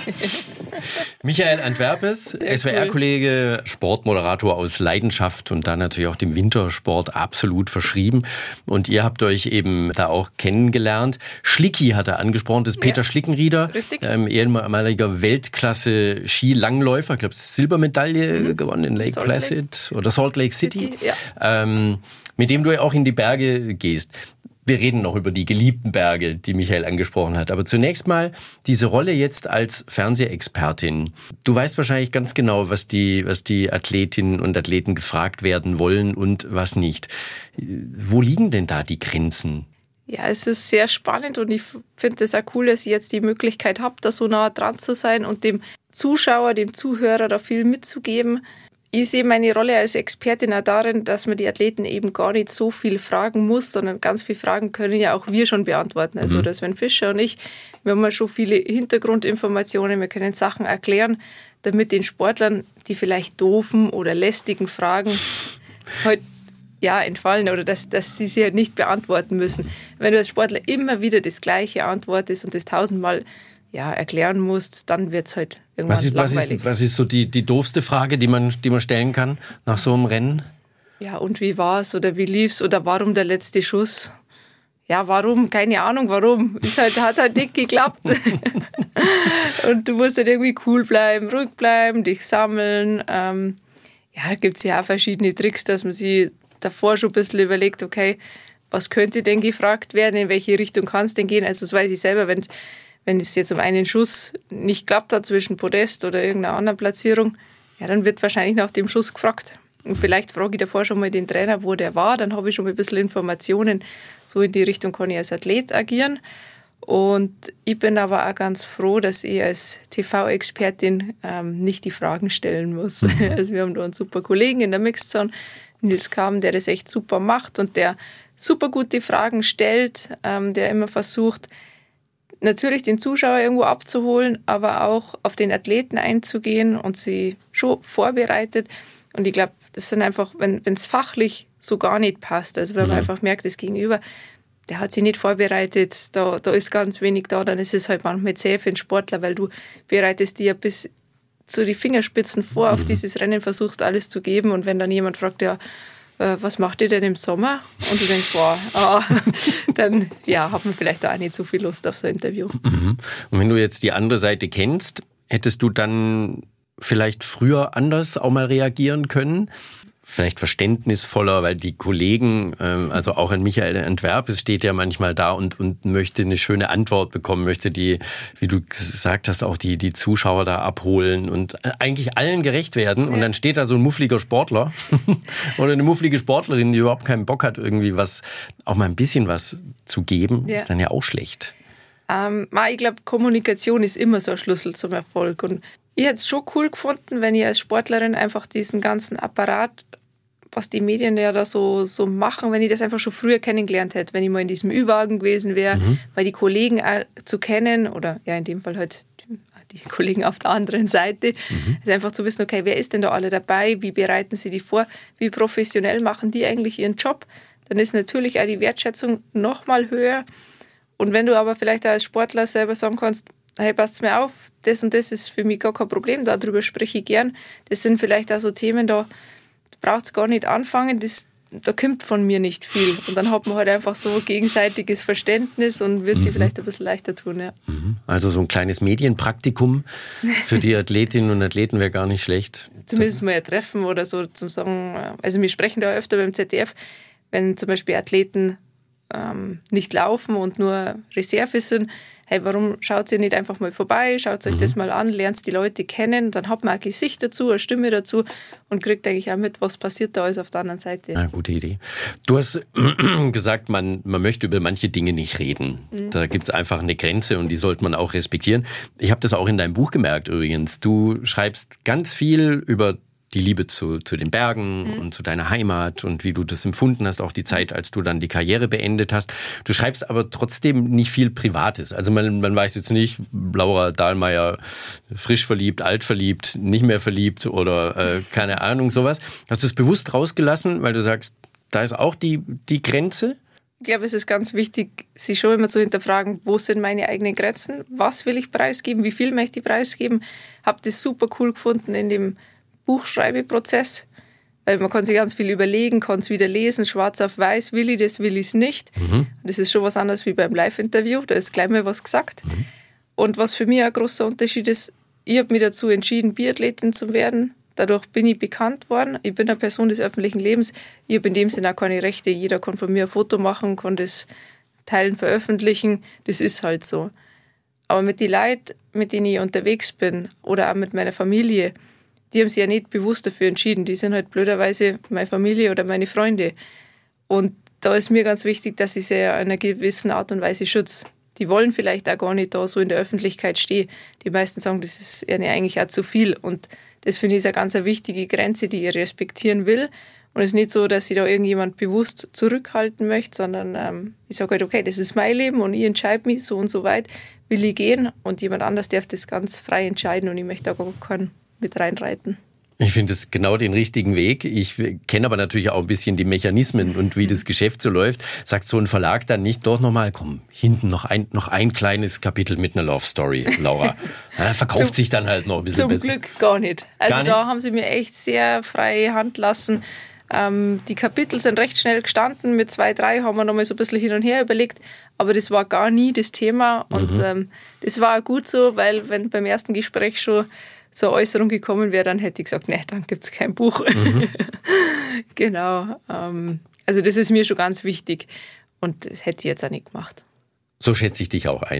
Michael Antwerpes, sehr S W R-Kollege, cool. Sportmoderator aus Leidenschaft und dann natürlich auch dem Wintersport absolut verschrieben. Und ihr habt euch eben da auch kennengelernt. Schlicki hat er angesprochen, das ist Peter ja. Schlickenrieder, ähm, ehemaliger Weltklasse-Skilangläufer, ich glaube Silbermedaille mhm. gewonnen in Lake Salt Placid Lake. Oder Salt Lake City, City ja. ähm, mit dem du ja auch in die Berge gehst. Wir reden noch über die geliebten Berge, die Michael angesprochen hat. Aber zunächst mal diese Rolle jetzt als Fernsehexpertin. Du weißt wahrscheinlich ganz genau, was die, was die Athletinnen und Athleten gefragt werden wollen und was nicht. Wo liegen denn da die Grenzen? Ja, es ist sehr spannend und ich finde es auch cool, dass ich jetzt die Möglichkeit habe, da so nah dran zu sein und dem Zuschauer, dem Zuhörer da viel mitzugeben. Ich sehe meine Rolle als Expertin auch darin, dass man die Athleten eben gar nicht so viel fragen muss, sondern ganz viele Fragen können ja auch wir schon beantworten. Also, mhm. dass Sven Fischer und ich, wir haben ja schon viele Hintergrundinformationen, wir können Sachen erklären, damit den Sportlern die vielleicht doofen oder lästigen Fragen halt ja, entfallen oder dass, dass sie sie halt nicht beantworten müssen. Wenn du als Sportler immer wieder das Gleiche antwortest und das tausendmal ja, erklären musst, dann wird es halt irgendwann was ist, langweilig. Was ist, was ist so die, die doofste Frage, die man, die man stellen kann nach so einem Rennen? Ja, und wie war's oder wie lief's oder warum der letzte Schuss? Ja, warum? Keine Ahnung, warum. Ist halt, hat halt nicht geklappt. Und du musst halt irgendwie cool bleiben, ruhig bleiben, dich sammeln. Ähm, ja, da gibt's ja auch verschiedene Tricks, dass man sich davor schon ein bisschen überlegt, okay, was könnte denn gefragt werden, in welche Richtung kann es denn gehen? Also das weiß ich selber, wenn Wenn es jetzt um einen Schuss nicht klappt hat zwischen Podest oder irgendeiner anderen Platzierung, ja, dann wird wahrscheinlich nach dem Schuss gefragt. Und vielleicht frage ich davor schon mal den Trainer, wo der war, dann habe ich schon mal ein bisschen Informationen. So in die Richtung kann ich als Athlet agieren. Und ich bin aber auch ganz froh, dass ich als T V-Expertin ähm, nicht die Fragen stellen muss. Mhm. Also wir haben da einen super Kollegen in der Mixzone, Nils Kamm, der das echt super macht und der super gute Fragen stellt, ähm, der immer versucht, natürlich den Zuschauer irgendwo abzuholen, aber auch auf den Athleten einzugehen und sie schon vorbereitet. Und ich glaube, das sind einfach, wenn es fachlich so gar nicht passt, also wenn mhm. man einfach merkt, das Gegenüber, der hat sich nicht vorbereitet, da, da ist ganz wenig da, dann ist es halt manchmal zäh für einen Sportler, weil du bereitest dir ja bis zu die Fingerspitzen vor, mhm. auf dieses Rennen versuchst alles zu geben und wenn dann jemand fragt, ja, äh, was macht ihr denn im Sommer? Und du denkst, boah, ah, dann ja, hat man vielleicht auch nicht so viel Lust auf so ein Interview. Mhm. Und wenn du jetzt die andere Seite kennst, hättest du dann vielleicht früher anders auch mal reagieren können? Vielleicht verständnisvoller, weil die Kollegen, also auch ein Michael Antwerpes steht ja manchmal da und, und möchte eine schöne Antwort bekommen, möchte die, wie du gesagt hast, auch die, die Zuschauer da abholen und eigentlich allen gerecht werden. Und dann steht da so ein muffliger Sportler oder eine mufflige Sportlerin, die überhaupt keinen Bock hat, irgendwie was, auch mal ein bisschen was zu geben, ja. Ist dann ja auch schlecht. Ähm, ich glaube, Kommunikation ist immer so ein Schlüssel zum Erfolg. Und ich hätte es schon cool gefunden, wenn ich als Sportlerin einfach diesen ganzen Apparat, was die Medien ja da so, so machen, wenn ich das einfach schon früher kennengelernt hätte, wenn ich mal in diesem Ü-Wagen gewesen wäre, mhm. weil die Kollegen auch zu kennen oder ja in dem Fall halt die, die Kollegen auf der anderen Seite, mhm. also einfach zu wissen, okay, wer ist denn da alle dabei, wie bereiten sie die vor, wie professionell machen die eigentlich ihren Job, dann ist natürlich auch die Wertschätzung noch mal höher. Und wenn du aber vielleicht als Sportler selber sagen kannst, hey, passt mir auf, das und das ist für mich gar kein Problem, darüber spreche ich gern. Das sind vielleicht auch so Themen, da braucht es gar nicht anfangen, das, da kommt von mir nicht viel. Und dann hat man halt einfach so gegenseitiges Verständnis und wird mhm. sich vielleicht ein bisschen leichter tun. Ja. Also so ein kleines Medienpraktikum für die Athletinnen und Athleten wäre gar nicht schlecht. Zumindest mal ein Treffen oder so zum Sagen. Also wir sprechen da öfter beim Z D F, wenn zum Beispiel Athleten ähm, nicht laufen und nur Reserve sind, hey, warum schaut ihr nicht einfach mal vorbei, schaut euch mhm. das mal an, lernt die Leute kennen, dann hat man ein Gesicht dazu, eine Stimme dazu und kriegt eigentlich auch mit, was passiert da alles auf der anderen Seite. Ja, gute Idee. Du hast gesagt, man, man möchte über manche Dinge nicht reden. Mhm. Da gibt es einfach eine Grenze und die sollte man auch respektieren. Ich habe das auch in deinem Buch gemerkt übrigens. Du schreibst ganz viel über die Liebe zu, zu den Bergen mhm. und zu deiner Heimat und wie du das empfunden hast, auch die Zeit, als du dann die Karriere beendet hast. Du schreibst aber trotzdem nicht viel Privates. Also man, man weiß jetzt nicht, Laura Dahlmeier, frisch verliebt, alt verliebt, nicht mehr verliebt oder äh, keine Ahnung, sowas. Hast du es bewusst rausgelassen, weil du sagst, da ist auch die, die Grenze? Ich glaube, es ist ganz wichtig, sich schon immer zu hinterfragen, wo sind meine eigenen Grenzen, was will ich preisgeben, wie viel möchte ich preisgeben. Habe das super cool gefunden in dem Buchschreibeprozess, weil man kann sich ganz viel überlegen, kann es wieder lesen, schwarz auf weiß, will ich das, will ich es nicht. Mhm. Das ist schon was anderes wie beim Live-Interview, da ist gleich mal was gesagt. Mhm. Und was für mich ein großer Unterschied ist, ich habe mich dazu entschieden, Biathletin zu werden. Dadurch bin ich bekannt worden. Ich bin eine Person des öffentlichen Lebens. Ich habe in dem Sinne auch keine Rechte. Jeder kann von mir ein Foto machen, kann das teilen, veröffentlichen. Das ist halt so. Aber mit den Leuten, mit denen ich unterwegs bin oder auch mit meiner Familie, die haben sich ja nicht bewusst dafür entschieden. Die sind halt blöderweise meine Familie oder meine Freunde. Und da ist mir ganz wichtig, dass ich sie in einer gewissen Art und Weise schütze. Die wollen vielleicht auch gar nicht da so in der Öffentlichkeit stehen. Die meisten sagen, das ist ihnen eigentlich auch zu viel. Und das finde ich ist eine ganz wichtige Grenze, die ich respektieren will. Und es ist nicht so, dass ich da irgendjemand bewusst zurückhalten möchte, sondern ähm, ich sage halt, okay, das ist mein Leben und ich entscheide mich, so und so weit will ich gehen. Und jemand anders darf das ganz frei entscheiden und ich möchte da gar keinen mit reinreiten. Ich finde das genau den richtigen Weg. Ich kenne aber natürlich auch ein bisschen die Mechanismen und wie das Geschäft so läuft. Sagt so ein Verlag dann nicht, doch nochmal, komm, hinten noch ein, noch ein kleines Kapitel mit einer Love Story, Laura. Ja, verkauft zum, sich dann halt noch ein bisschen zum besser. Zum Glück gar nicht. Also gar nicht? Da haben sie mir echt sehr freie Hand lassen. Ähm, die Kapitel sind recht schnell gestanden. Mit zwei, drei haben wir noch mal so ein bisschen hin und her überlegt. Aber das war gar nie das Thema. Und mhm. ähm, das war auch gut so, weil wenn beim ersten Gespräch schon so eine Äußerung gekommen wäre, dann hätte ich gesagt, nee, dann gibt es kein Buch. Mhm. Genau. Ähm, also das ist mir schon ganz wichtig und das hätte ich jetzt auch nicht gemacht. So schätze ich dich auch ein.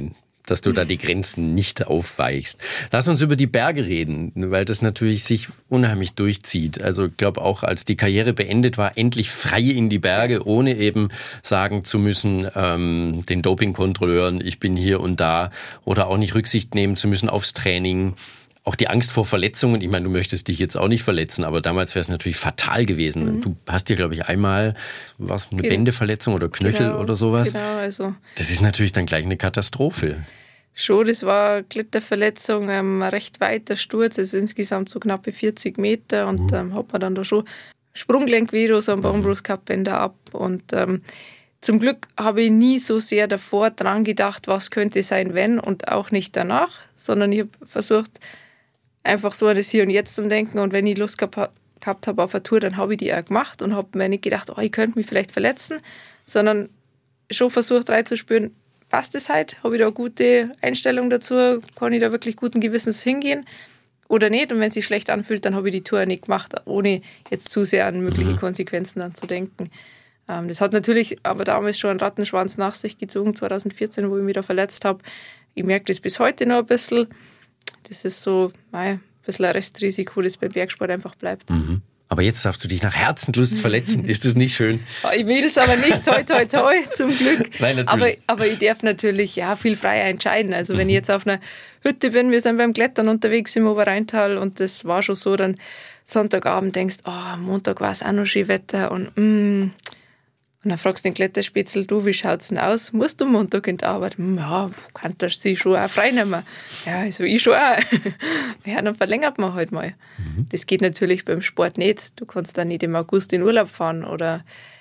dass du da die Grenzen nicht aufweichst. Lass uns über die Berge reden, weil das natürlich sich unheimlich durchzieht. Also ich glaube auch, als die Karriere beendet war, endlich frei in die Berge, ohne eben sagen zu müssen, ähm, den Dopingkontrolleuren, ich bin hier und da, oder auch nicht Rücksicht nehmen zu müssen aufs Training. Auch die Angst vor Verletzungen, ich meine, du möchtest dich jetzt auch nicht verletzen, aber damals wäre es natürlich fatal gewesen. Mhm. Du hast dir, glaube ich, einmal was eine genau. Bändeverletzung oder Knöchel genau, oder sowas. Genau, also. Das ist natürlich dann gleich eine Katastrophe. Schon, das war eine Kletterverletzung, ähm, ein recht weiter Sturz, also insgesamt so knappe vierzig Meter und mhm. ähm, hat man dann da schon Sprunggelenkvirus am Bauchbrustkappbänder ab und ähm, zum Glück habe ich nie so sehr davor dran gedacht, was könnte sein, wenn und auch nicht danach, sondern ich habe versucht, einfach so an das Hier und Jetzt zu denken und wenn ich Lust gehabt, gehabt habe auf eine Tour, dann habe ich die auch gemacht und habe mir nicht gedacht, oh, ich könnte mich vielleicht verletzen, sondern schon versucht reinzuspüren, passt es halt? Habe ich da eine gute Einstellung dazu? Kann ich da wirklich guten Gewissens hingehen oder nicht? Und wenn es sich schlecht anfühlt, dann habe ich die Tour nicht gemacht, ohne jetzt zu sehr an mögliche mhm. Konsequenzen dann zu denken. Ähm, das hat natürlich aber damals schon einen Rattenschwanz nach sich gezogen, zwanzig vierzehn, wo ich mich da verletzt habe. Ich merke das bis heute noch ein bisschen. Das ist so nein, ein bisschen ein Restrisiko, das beim Bergsport einfach bleibt. Mhm. Aber jetzt darfst du dich nach Herzenslust verletzen. Ist das nicht schön? Ich will es aber nicht, toi, toi, toi, zum Glück. Nein, natürlich. Aber, aber ich darf natürlich ja, viel freier entscheiden. Also wenn ich jetzt auf einer Hütte bin, wir sind beim Klettern unterwegs im Oberrheintal und das war schon so, dann Sonntagabend denkst, oh, Montag war es auch noch schön Wetter und mm. Und dann fragst du den Kletterspitzel, du, wie schaut's denn aus? Musst du Montag in die Arbeit? Ja, kannst du sie schon auch frei nehmen. Ja, also ich schon auch. Ja, dann verlängert man halt mal. Mhm. Das geht natürlich beim Sport nicht. Du kannst dann nicht im August in Urlaub fahren oder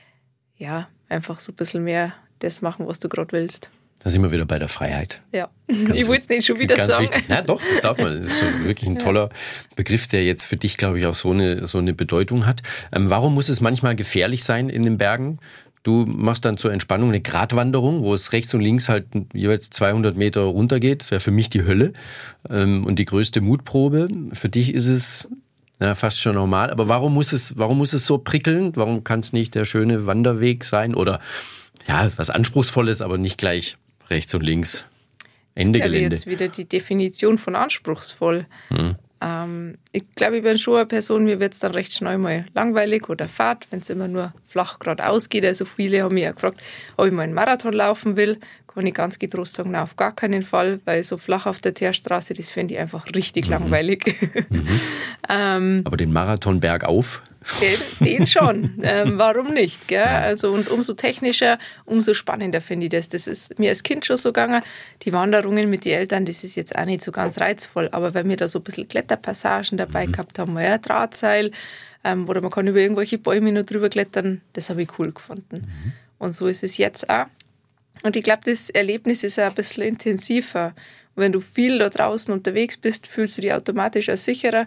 ja, einfach so ein bisschen mehr das machen, was du gerade willst. Da sind wir wieder bei der Freiheit. Ja, ganz ich wollte es nicht schon wieder ganz sagen. Wichtig. Na doch, das darf man. Das ist so wirklich ein toller Begriff, der jetzt für dich, glaube ich, auch so eine, so eine Bedeutung hat. Ähm, warum muss es manchmal gefährlich sein in den Bergen? Du machst dann zur Entspannung eine Gratwanderung, wo es rechts und links halt jeweils zweihundert Meter runtergeht. Das wäre für mich die Hölle ähm, und die größte Mutprobe. Für dich ist es ja, fast schon normal. Aber warum muss es, warum muss es so prickeln? Warum kann es nicht der schöne Wanderweg sein? Oder ja, was Anspruchsvolles, aber nicht gleich rechts und links. Ende das ist, Gelände. Jetzt wieder die Definition von anspruchsvoll. Hm. Ähm, ich glaube, ich bin schon eine Person, mir wird es dann recht schnell mal langweilig oder fad, wenn es immer nur flach geradeaus geht. Also viele haben mich ja gefragt, ob ich mal einen Marathon laufen will. Kann ich ganz getrost sagen, nein, auf gar keinen Fall, weil so flach auf der Teerstraße, das finde ich einfach richtig mhm. langweilig. Mhm. ähm, Aber den Marathon bergauf? Den, den schon. ähm, warum nicht? Gell? Also, und umso technischer, umso spannender finde ich das. Das ist mir als Kind schon so gegangen. Die Wanderungen mit den Eltern, das ist jetzt auch nicht so ganz reizvoll. Aber weil wir da so ein bisschen Kletterpassagen dabei mhm. gehabt haben, ja, Drahtseil, ähm, oder man kann über irgendwelche Bäume noch drüber klettern, das habe ich cool gefunden. Mhm. Und so ist es jetzt auch. Und ich glaube, das Erlebnis ist auch ein bisschen intensiver. Und wenn du viel da draußen unterwegs bist, fühlst du dich automatisch auch sicherer.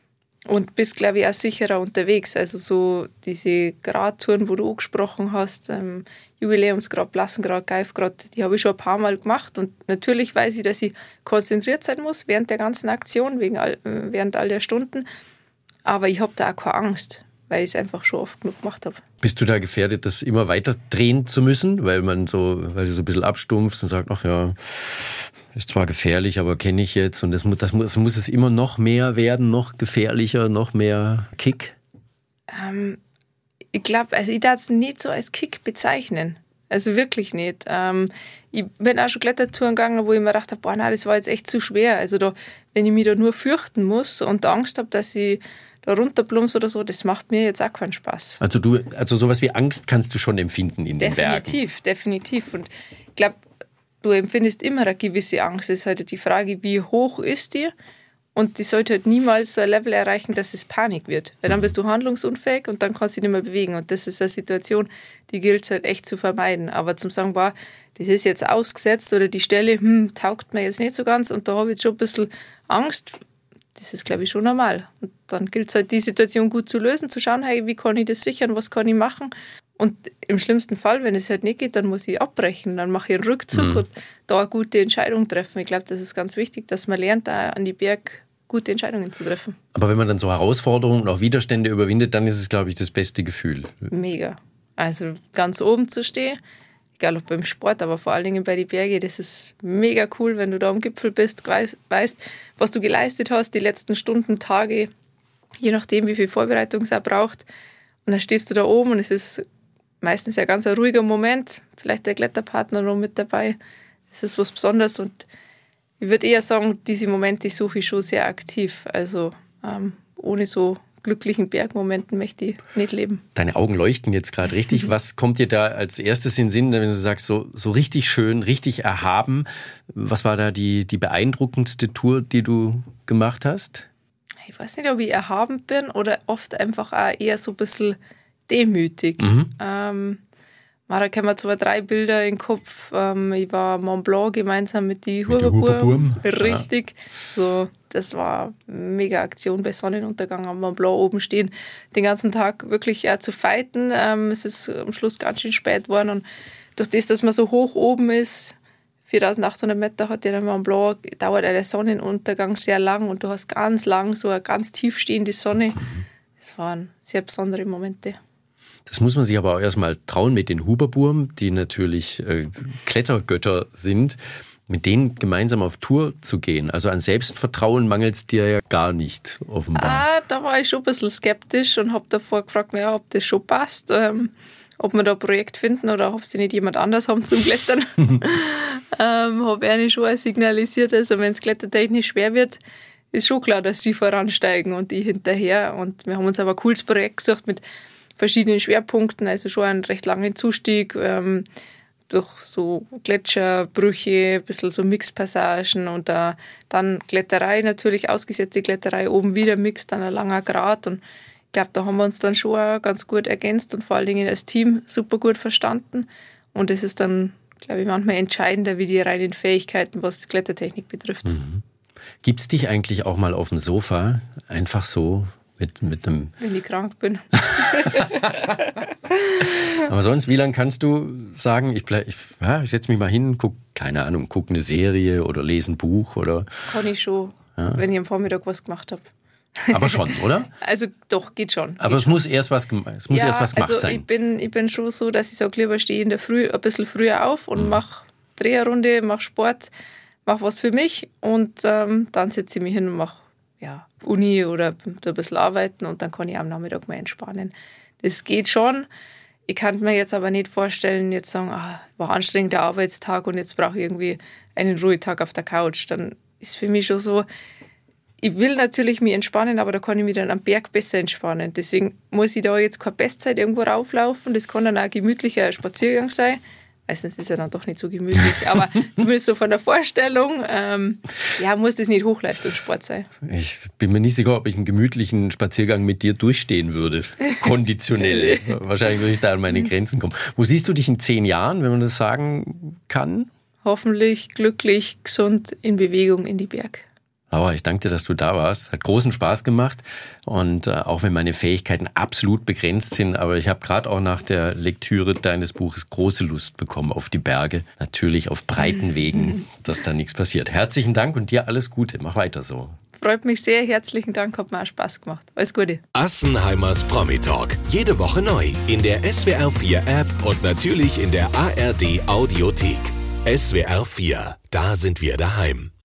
Und bist, glaube ich, auch sicherer unterwegs. Also so diese Gradtouren, wo du angesprochen hast, ähm, Jubiläumsgrad, Blassengrad, Geifgrad, die habe ich schon ein paar Mal gemacht. Und natürlich weiß ich, dass ich konzentriert sein muss während der ganzen Aktion, wegen all, während all der Stunden. Aber ich habe da auch keine Angst, weil ich es einfach schon oft genug gemacht habe. Bist du da gefährdet, das immer weiter drehen zu müssen, weil man so, weil du so ein bisschen abstumpfst und sagst, ach ja, ist zwar gefährlich, aber kenne ich jetzt und das muss, das muss, muss es immer noch mehr werden, noch gefährlicher, noch mehr Kick? Ähm, ich glaube, also ich darf es nicht so als Kick bezeichnen. Also wirklich nicht. Ähm, ich bin auch schon Klettertouren gegangen, wo ich mir gedacht habe, boah, nein, das war jetzt echt zu schwer. Also da, wenn ich mich da nur fürchten muss und Angst habe, dass ich da runterplumps oder so, das macht mir jetzt auch keinen Spaß. Also du, also sowas wie Angst kannst du schon empfinden in den Bergen? Definitiv, definitiv. Und ich glaube, du empfindest immer eine gewisse Angst. Es ist halt die Frage, wie hoch ist die? Und die sollte halt niemals so ein Level erreichen, dass es Panik wird. Weil dann bist du handlungsunfähig und dann kannst du dich nicht mehr bewegen. Und das ist eine Situation, die gilt es halt echt zu vermeiden. Aber zum sagen, boah, das ist jetzt ausgesetzt oder die Stelle, hm, taugt mir jetzt nicht so ganz und da habe ich jetzt schon ein bisschen Angst, das ist, glaube ich, schon normal. Und dann gilt es halt, die Situation gut zu lösen, zu schauen, hey, wie kann ich das sichern, was kann ich machen? Und im schlimmsten Fall, wenn es halt nicht geht, dann muss ich abbrechen, dann mache ich einen Rückzug mhm. und da eine gute Entscheidung treffen. Ich glaube, das ist ganz wichtig, dass man lernt, da an die Berg gute Entscheidungen zu treffen. Aber wenn man dann so Herausforderungen und auch Widerstände überwindet, dann ist es, glaube ich, das beste Gefühl. Mega. Also ganz oben zu stehen, egal ob beim Sport, aber vor allen Dingen bei den Bergen, das ist mega cool, wenn du da am Gipfel bist, weißt, weißt, was du geleistet hast, die letzten Stunden, Tage, je nachdem, wie viel Vorbereitung es auch braucht. Und dann stehst du da oben und es ist meistens ja ganz ein ruhiger Moment, vielleicht der Kletterpartner noch mit dabei. Das ist was Besonderes und ich würde eher sagen, diese Momente suche ich schon sehr aktiv. Also ähm, ohne so glücklichen Bergmomenten möchte ich nicht leben. Deine Augen leuchten jetzt gerade richtig. Was kommt dir da als erstes in den Sinn, wenn du sagst, so, so richtig schön, richtig erhaben? Was war da die, die beeindruckendste Tour, die du gemacht hast? Ich weiß nicht, ob ich erhaben bin oder oft einfach auch eher so ein bisschen demütig. Mhm. Ähm, da kommen zwei, drei Bilder in den Kopf. Ähm, ich war Mont Blanc gemeinsam mit den Huberburm. Richtig. Ja. So, das war eine mega Aktion bei Sonnenuntergang am Mont Blanc oben stehen. Den ganzen Tag wirklich ja, zu fighten. Ähm, es ist am Schluss ganz schön spät geworden. Und durch das, dass man so hoch oben ist, viertausendachthundert Meter hat ja der Mont Blanc, dauert der Sonnenuntergang sehr lang und du hast ganz lang so eine ganz tief stehende Sonne. Das waren sehr besondere Momente. Das muss man sich aber auch erstmal trauen mit den Huberburm, die natürlich äh, Klettergötter sind, mit denen gemeinsam auf Tour zu gehen. Also an Selbstvertrauen mangelt es dir ja gar nicht, offenbar. Ah, da war ich schon ein bisschen skeptisch und habe davor gefragt, naja, ob das schon passt, ähm, ob wir da ein Projekt finden oder ob sie nicht jemand anders haben zum Klettern. ähm, habe ich schon signalisiert, also wenn es klettertechnisch schwer wird, ist schon klar, dass sie voransteigen und ich hinterher. Und wir haben uns aber ein cooles Projekt gesucht mit verschiedenen Schwerpunkten, also schon einen recht langen Zustieg, ähm, durch so Gletscherbrüche, ein bisschen so Mixpassagen und äh, dann Kletterei natürlich, ausgesetzte Kletterei, oben wieder Mix, dann ein langer Grat und ich glaube, da haben wir uns dann schon auch ganz gut ergänzt und vor allen Dingen als Team super gut verstanden und es ist dann, glaube ich, manchmal entscheidender wie die reinen Fähigkeiten, was Klettertechnik betrifft. Mhm. Gibt's dich eigentlich auch mal auf dem Sofa einfach so mit, mit einem... Wenn ich krank bin. Aber sonst, wie lange kannst du sagen, ich, bleib, ich, ja, ich setze mich mal hin, guck, keine Ahnung, guck eine Serie oder lese ein Buch oder... Kann ich schon, ja. Wenn ich am Vormittag was gemacht habe. Aber schon, oder? Also doch, geht schon. Aber geht es schon. muss erst was, es muss ja, erst was gemacht also sein. Ich bin, ich bin schon so, dass ich sage, lieber stehe in der Früh ein bisschen früher auf und mhm. mache Dreherrunde, mache Sport, mache was für mich und ähm, dann setze ich mich hin und mache ja, Uni oder ein bisschen arbeiten und dann kann ich am Nachmittag mal entspannen. Das geht schon. Ich kann mir jetzt aber nicht vorstellen, jetzt sagen, ah, war ein anstrengender Arbeitstag und jetzt brauche ich irgendwie einen Ruhetag auf der Couch. Dann ist für mich schon so, ich will natürlich mich entspannen, aber da kann ich mich dann am Berg besser entspannen. Deswegen muss ich da jetzt keine Bestzeit irgendwo rauflaufen. Das kann dann auch ein gemütlicher Spaziergang sein. Meistens ist er dann doch nicht so gemütlich, aber zumindest so von der Vorstellung, ähm, ja, muss das nicht Hochleistungssport sein. Ich bin mir nicht sicher, ob ich einen gemütlichen Spaziergang mit dir durchstehen würde, konditionell. Wahrscheinlich würde ich da an meine Grenzen kommen. Wo siehst du dich in zehn Jahren, wenn man das sagen kann? Hoffentlich glücklich, gesund, in Bewegung in die Berg. Laura, ich danke dir, dass du da warst. Hat großen Spaß gemacht und äh, auch wenn meine Fähigkeiten absolut begrenzt sind, aber ich habe gerade auch nach der Lektüre deines Buches große Lust bekommen auf die Berge. Natürlich auf breiten Wegen, dass da nichts passiert. Herzlichen Dank und dir alles Gute. Mach weiter so. Freut mich sehr. Herzlichen Dank. Hat mir auch Spaß gemacht. Alles Gute. Assenheimers Promi-Talk. Jede Woche neu in der S W R vier App und natürlich in der A R D Audiothek. S W R vier. Da sind wir daheim.